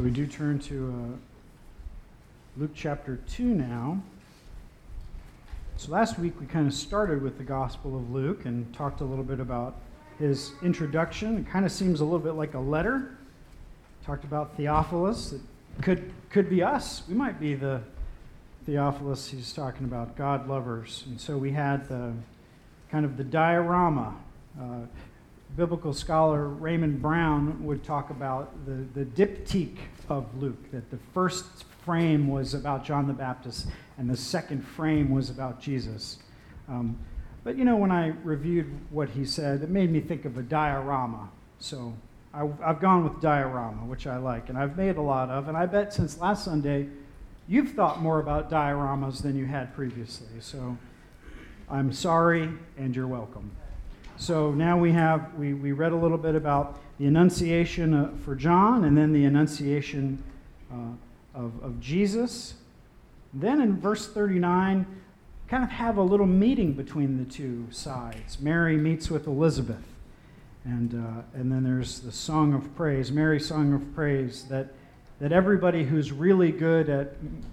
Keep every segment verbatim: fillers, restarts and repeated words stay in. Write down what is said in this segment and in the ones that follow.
we do turn to uh, Luke chapter two now. So last week we kind of started with the Gospel of Luke and talked a little bit about his introduction. It kind of seems a little bit like a letter. Talked about Theophilus. It could could be us. We might be the Theophilus he's talking about, God lovers. And so we had the kind of the diorama. Uh, biblical scholar Raymond Brown would talk about the, the diptyque of Luke, that the first frame was about John the Baptist and the second frame was about Jesus. Um, but, you know, when I reviewed what he said, it made me think of a diorama. So I, I've gone with diorama, which I like, and I've made a lot of. And I bet since last Sunday, you've thought more about dioramas than you had previously. So I'm sorry, and you're welcome. So now we have, we, we read a little bit about the Annunciation uh, for John, and then the Annunciation uh, of, of Jesus. Then in verse thirty-nine, kind of have a little meeting between the two sides. Mary meets with Elizabeth. And uh, and then there's the Song of Praise, Mary's Song of Praise, that, that everybody who's really good at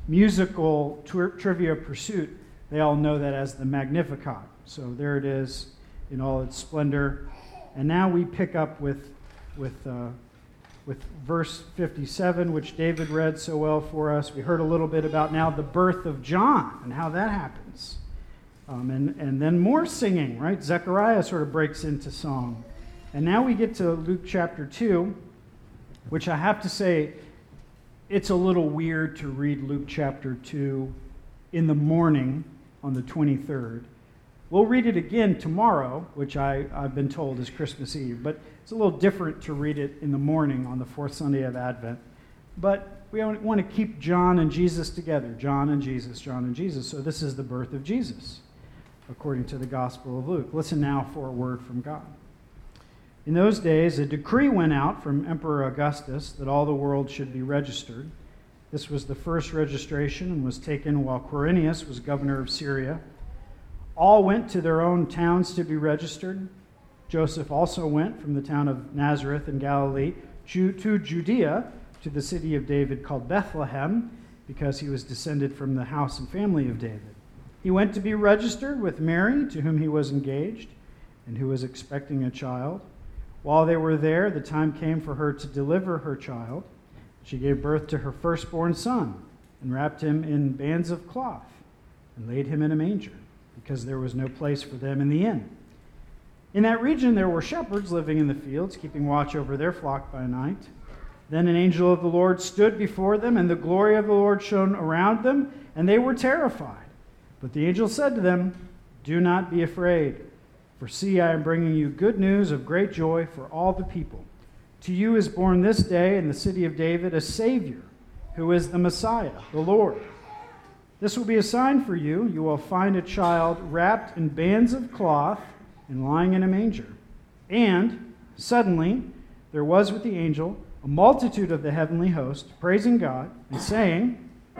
musical tri- trivia pursuit, they all know that as the Magnificat. So there it is in all its splendor. And now we pick up with with uh, with verse fifty-seven, which David read so well for us. We heard a little bit about now the birth of John and how that happens. Um, and, and then more singing, right? Zechariah sort of breaks into song. And now we get to Luke chapter two, which I have to say, it's a little weird to read Luke chapter two in the morning on the twenty-third. We'll read it again tomorrow, which I, I've been told is Christmas Eve, but it's a little different to read it in the morning on the fourth Sunday of Advent. But we want to keep John and Jesus together. John and Jesus, John and Jesus. So this is the birth of Jesus, according to the Gospel of Luke. Listen now for a word from God. In those days, a decree went out from Emperor Augustus that all the world should be registered. This was the first registration and was taken while Quirinius was governor of Syria. All went to their own towns to be registered. Joseph also went from the town of Nazareth in Galilee to Judea, to the city of David called Bethlehem, because he was descended from the house and family of David. He went to be registered with Mary, to whom he was engaged, and who was expecting a child. While they were there, the time came for her to deliver her child. She gave birth to her firstborn son, and wrapped him in bands of cloth, and laid him in a manger, because there was no place for them in the inn. In that region there were shepherds living in the fields, keeping watch over their flock by night. Then an angel of the Lord stood before them, and the glory of the Lord shone around them, and they were terrified. But the angel said to them, "Do not be afraid, for see, I am bringing you good news of great joy for all the people. To you is born this day in the city of David a Savior, who is the Messiah, the Lord. This will be a sign for you. You will find a child wrapped in bands of cloth and lying in a manger." And suddenly there was with the angel a multitude of the heavenly host, praising God and saying,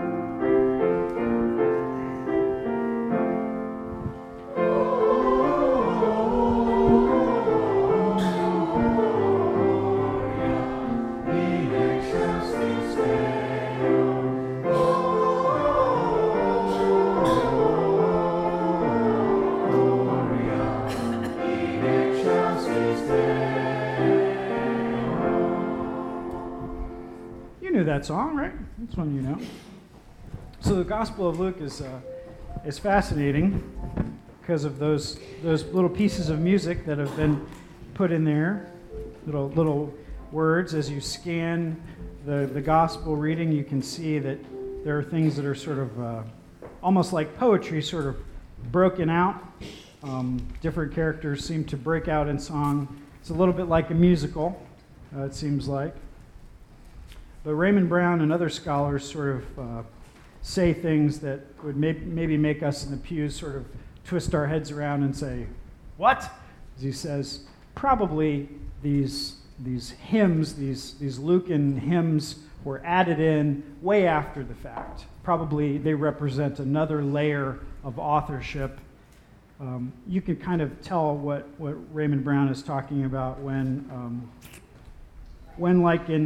that song, right? That's one you know. So the Gospel of Luke is uh, is fascinating because of those those little pieces of music that have been put in there, little little words. As you scan the the Gospel reading, you can see that there are things that are sort of uh, almost like poetry, sort of broken out. Um, different characters seem to break out in song. It's a little bit like a musical, uh, it seems like. But Raymond Brown and other scholars sort of uh, say things that would may- maybe make us in the pews sort of twist our heads around and say, "What?" As he says, probably these these hymns, these these Lucan hymns, were added in way after the fact. Probably they represent another layer of authorship. Um, you can kind of tell what, what Raymond Brown is talking about when, um, when like in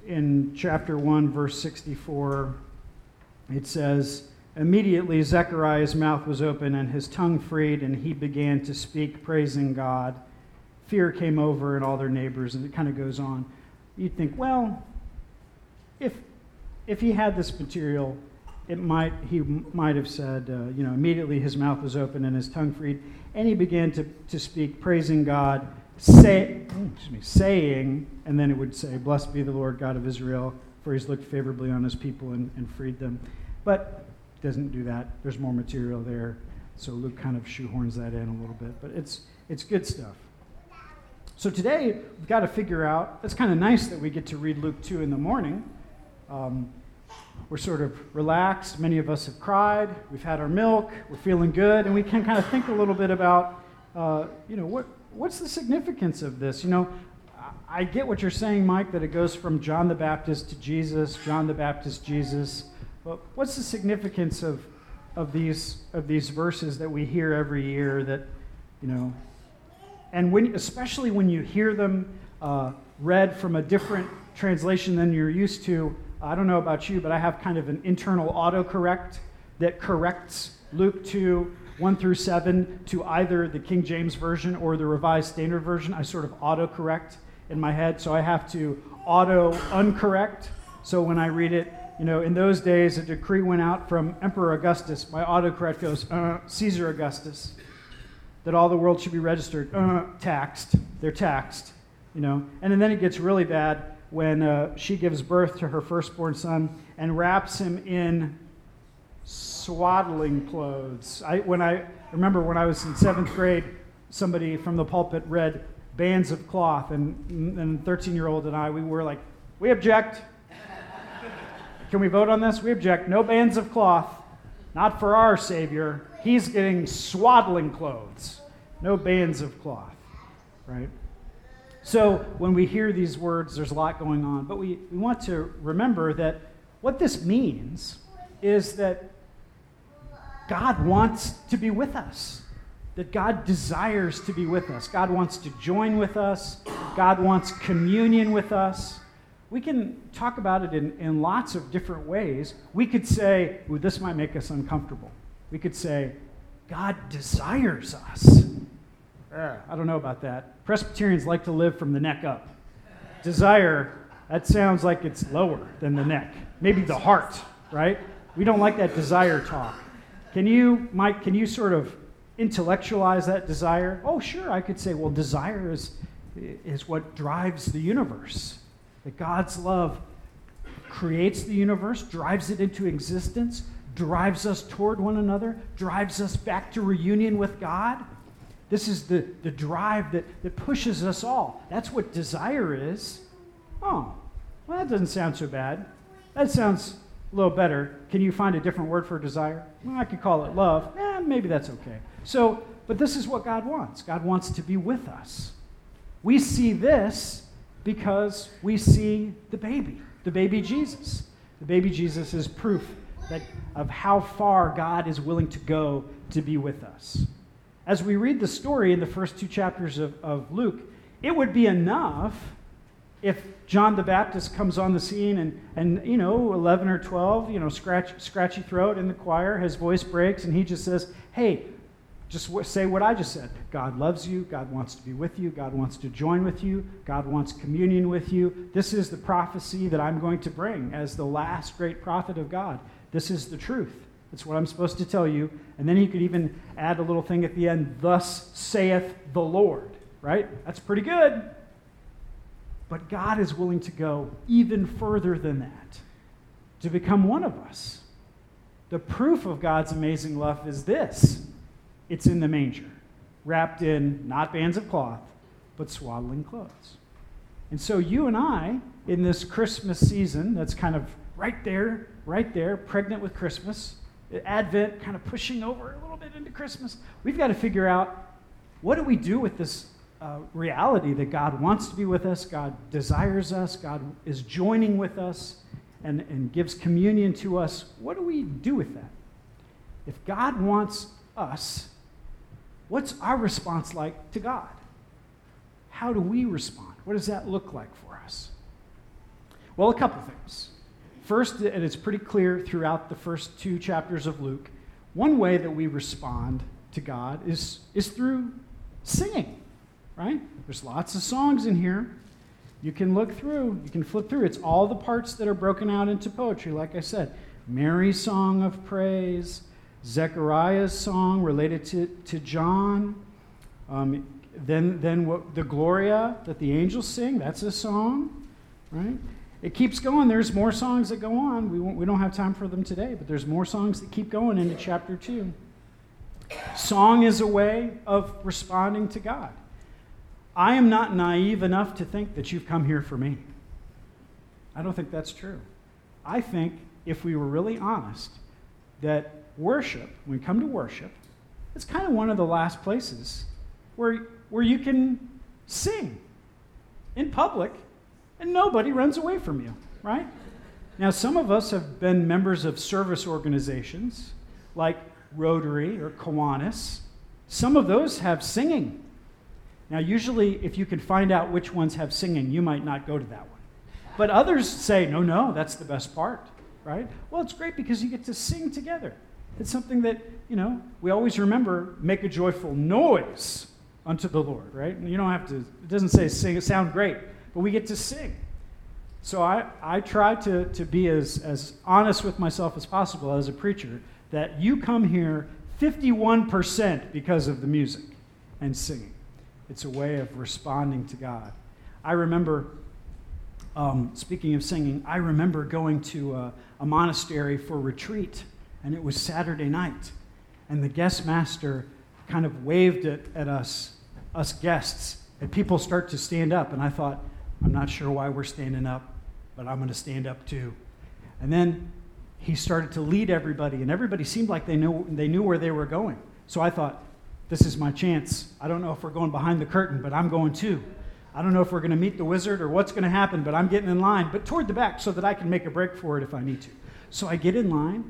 in chapter one, verse sixty-four, it says, "Immediately Zechariah's mouth was open and his tongue freed, and he began to speak, praising God. Fear came over and all their neighbors," and it kind of goes on. You'd think, well, if if he had this material, it might he might have said, uh, you know, immediately his mouth was open and his tongue freed, and he began to, to speak, praising God, say, excuse me, saying, and then it would say, "Blessed be the Lord God of Israel, for he's looked favorably on his people and, and freed them." But it doesn't do that. There's more material there, so Luke kind of shoehorns that in a little bit. But it's it's good stuff. So today, we've got to figure out, it's kind of nice that we get to read Luke two in the morning. Um, we're sort of relaxed. Many of us have cried. We've had our milk. We're feeling good. And we can kind of think a little bit about, uh, you know, what what's the significance of this? You know, I get what you're saying, Mike, that it goes from John the Baptist to Jesus, John the Baptist, Jesus. But what's the significance of of these of these verses that we hear every year that, you know, and when, especially when you hear them uh, read from a different translation than you're used to. I don't know about you, but I have kind of an internal autocorrect that corrects Luke two, one through seven to either the King James Version or the Revised Standard Version. I sort of autocorrect in my head, so I have to auto-uncorrect. So when I read it, you know, in those days, a decree went out from Emperor Augustus. My autocorrect goes, uh, Caesar Augustus. That all the world should be registered, uh, taxed. They're taxed, you know. And then it gets really bad when uh, she gives birth to her firstborn son and wraps him in swaddling clothes. I when I remember when I was in seventh grade, somebody from the pulpit read bands of cloth, and and thirteen-year-old and I, we were like, we object. Can we vote on this? We object. No bands of cloth. Not for our Savior. He's getting swaddling clothes. No bands of cloth, right? So when we hear these words, there's a lot going on. But we, we want to remember that what this means is that God wants to be with us. That God desires to be with us. God wants to join with us. God wants communion with us. We can talk about it in, in lots of different ways. We could say, well, this might make us uncomfortable. We could say, God desires us. Uh, I don't know about that. Presbyterians like to live from the neck up. Desire, that sounds like it's lower than the neck. Maybe the heart, right? We don't like that desire talk. Can you, Mike, can you sort of intellectualize that desire? Oh, sure, I could say, well, desire is, is what drives the universe. That God's love creates the universe, drives it into existence, drives us toward one another, drives us back to reunion with God. This is the, the drive that, that pushes us all. That's what desire is. Oh, well, that doesn't sound so bad. That sounds a little better. Can you find a different word for desire? Well, I could call it love. Eh, maybe that's okay. So, but this is what God wants. God wants to be with us. We see this because we see the baby, the baby Jesus. The baby Jesus is proof that of how far God is willing to go to be with us. As we read the story in the first two chapters of, of Luke, it would be enough if John the Baptist comes on the scene and, and you know, eleven or twelve, you know, scratch, scratchy throat in the choir, his voice breaks, and he just says, hey, just say what I just said. God loves you. God wants to be with you. God wants to join with you. God wants communion with you. This is the prophecy that I'm going to bring as the last great prophet of God. This is the truth. It's what I'm supposed to tell you. And then he could even add a little thing at the end, thus saith the Lord, right? That's pretty good. But God is willing to go even further than that, to become one of us. The proof of God's amazing love is this. It's in the manger, wrapped in not bands of cloth, but swaddling clothes. And so you and I, in this Christmas season that's kind of right there, right there, pregnant with Christmas, Advent kind of pushing over a little bit into Christmas, we've got to figure out, what do we do with this uh, reality that God wants to be with us, God desires us, God is joining with us, and, and gives communion to us? What do we do with that? If God wants us, what's our response like to God? How do we respond? What does that look like for us? Well, a couple things. First, and it's pretty clear throughout the first two chapters of Luke, one way that we respond to God is, is through singing, right? There's lots of songs in here. You can look through, you can flip through. It's all the parts that are broken out into poetry, like I said. Mary's song of praise, Zechariah's song related to, to John, um, then, then what, the Gloria that the angels sing, that's a song, right? It keeps going. There's more songs that go on. We, won't, we don't have time for them today, but there's more songs that keep going into chapter two. Song is a way of responding to God. I am not naive enough to think that you've come here for me. I don't think that's true. I think if we were really honest, that worship, when we come to worship, it's kind of one of the last places where, where you can sing in public and nobody runs away from you, right? Now, some of us have been members of service organizations like Rotary or Kiwanis. Some of those have singing. Now, usually, if you can find out which ones have singing, you might not go to that one. But others say, no, no, that's the best part, right? Well, it's great because you get to sing together. It's something that, you know, we always remember, make a joyful noise unto the Lord, right? And you don't have to, it doesn't say sing, sound great, but we get to sing. So I, I try to, to be as, as honest with myself as possible as a preacher, that you come here fifty-one percent because of the music and singing. It's a way of responding to God. I remember, um, speaking of singing, I remember going to a, a monastery for retreat, and it was Saturday night, and the guest master kind of waved it at us, us guests, and people start to stand up, and I thought, I'm not sure why we're standing up, but I'm going to stand up too. And then he started to lead everybody, and everybody seemed like they knew, they knew where they were going. So I thought, this is my chance. I don't know if we're going behind the curtain, but I'm going too. I don't know if we're going to meet the wizard or what's going to happen, but I'm getting in line, but toward the back so that I can make a break for it if I need to. So I get in line.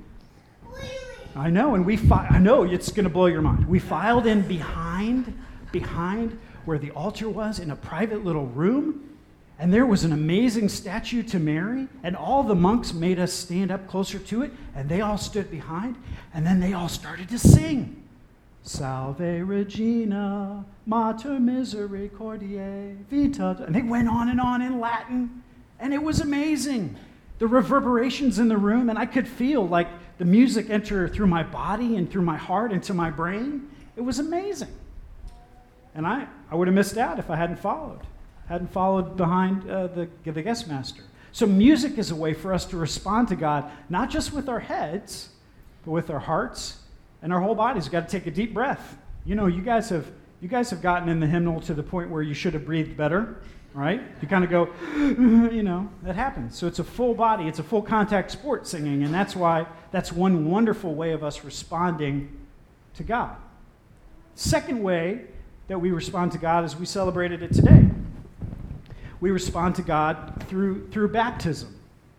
I know, and we fi- I know it's going to blow your mind. We filed in behind, behind where the altar was in a private little room, and there was an amazing statue to Mary, and all the monks made us stand up closer to it, and they all stood behind, and then they all started to sing. Salve Regina, Mater Misericordiae, Vita. And they went on and on in Latin, and it was amazing. The reverberations in the room, and I could feel like the music enter through my body and through my heart into my brain. It was amazing. And I, I would have missed out if I hadn't followed, hadn't followed behind uh, the, the guest master. So music is a way for us to respond to God, not just with our heads, but with our hearts and our whole bodies. We've got to take a deep breath. You know, you guys have you guys have gotten in the hymnal to the point where you should have breathed better, right? You kind of go, you know, that happens. So it's a full body, it's a full contact sport singing, and that's why that's one wonderful way of us responding to God. Second way that we respond to God is we celebrated it today. We respond to God through through baptism.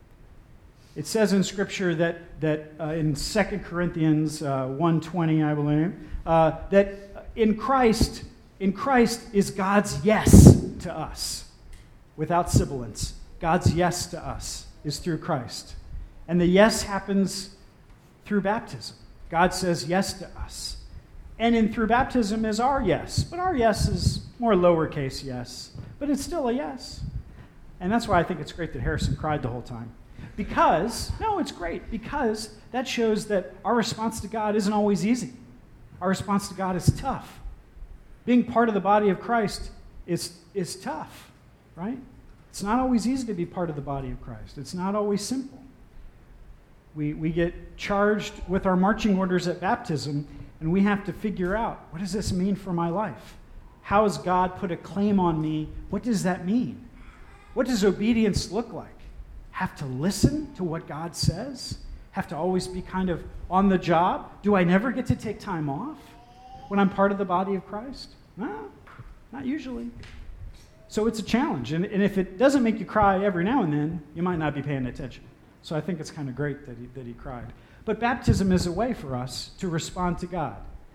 It says in Scripture that that uh, in Second Corinthians uh, one twenty, I believe, uh, that in Christ, in Christ is God's yes to us, without sibilance. God's yes to us is through Christ, and the yes happens through baptism. God says yes to us, and in through baptism is our yes, but our yes is more lowercase yes, but it's still a yes, and that's why I think it's great that Harrison cried the whole time. Because, no, it's great, because that shows that our response to God isn't always easy. Our response to God is tough. Being part of the body of Christ is, is tough, right? It's not always easy to be part of the body of Christ. It's not always simple. We, we get charged with our marching orders at baptism, and we have to figure out, what does this mean for my life? How has God put a claim on me? What does that mean? What does obedience look like? Have to listen to what God says? Have to always be kind of on the job? Do I never get to take time off when I'm part of the body of Christ? No, not usually. So it's a challenge. And, and if it doesn't make you cry every now and then, you might not be paying attention. So I think it's kind of great that he, that he cried. But baptism is a way for us to respond to God.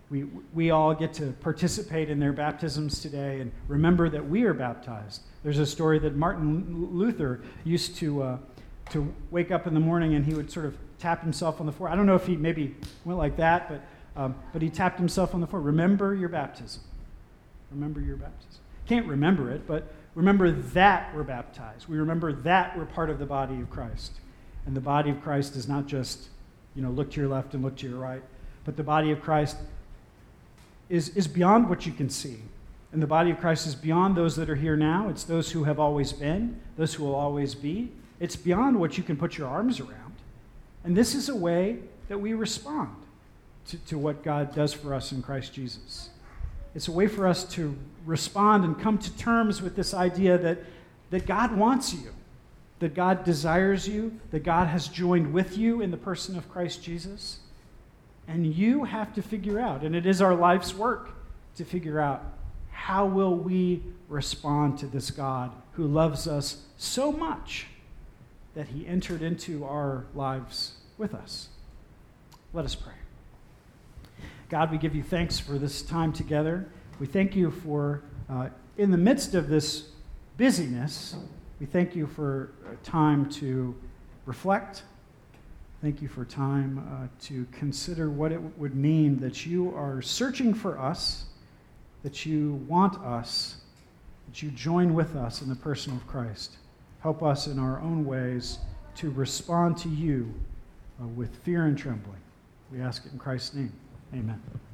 we, we all get to participate in their baptisms today and remember that we are baptized. There's a story that Martin Luther used to, uh, to wake up in the morning and he would sort of tap himself on the forehead. I don't know if he maybe went like that, but, um, but he tapped himself on the forehead. Remember your baptism. Remember your baptism. Can't remember it, but remember that we're baptized. We remember that we're part of the body of Christ. And the body of Christ is not just, you know, look to your left and look to your right, but the body of Christ is, is beyond what you can see. And the body of Christ is beyond those that are here now. It's those who have always been, those who will always be. It's beyond what you can put your arms around. And this is a way that we respond to, to what God does for us in Christ Jesus. It's a way for us to respond and come to terms with this idea that, that God wants you, that God desires you, that God has joined with you in the person of Christ Jesus. And you have to figure out, and it is our life's work to figure out, how will we respond to this God who loves us so much that he entered into our lives with us? Let us pray. God, we give you thanks for this time together. We thank you for, uh, in the midst of this busyness, we thank you for time to reflect. Thank you for time uh, to consider what it would mean that you are searching for us, that you want us, that you join with us in the person of Christ. Help us in our own ways to respond to you uh, with fear and trembling. We ask it in Christ's name. Amen.